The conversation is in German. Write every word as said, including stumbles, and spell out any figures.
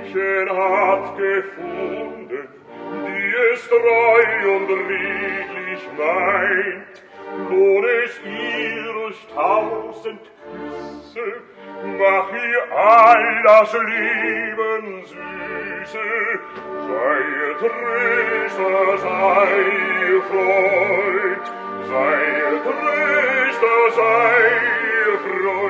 Mädchen hat gefunden, die es treu und redlich meint, lohn es ihr durch tausend Küsse, mach ihr all das Leben süße, sei ihr Tröster, sei ihr Freund, sei ihr Tröster, sei ihr Freund.